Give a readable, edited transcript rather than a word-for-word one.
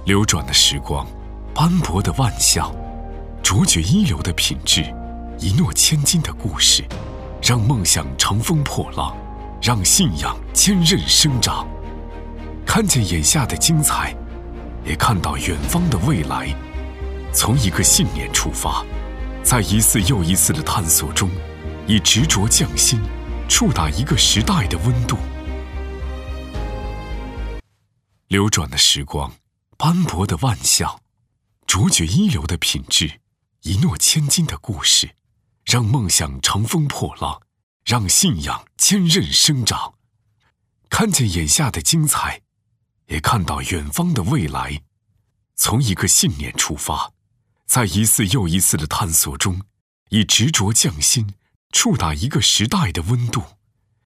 流转的时光，斑驳的万象，卓绝一流的品质，一诺千金的故事，让梦想乘风破浪，让信仰坚韧生长。看见眼下的精彩，也看到远方的未来。从一个信念出发，在一次又一次的探索中，以执着匠心，触达一个时代的温度。流转的时光，斑驳的万象，卓绝一流的品质，一诺千金的故事，让梦想乘风破浪，让信仰坚韧生长。看见眼下的精彩，也看到远方的未来。从一个信念出发，在一次又一次的探索中，以执着匠心，触达一个时代的温度。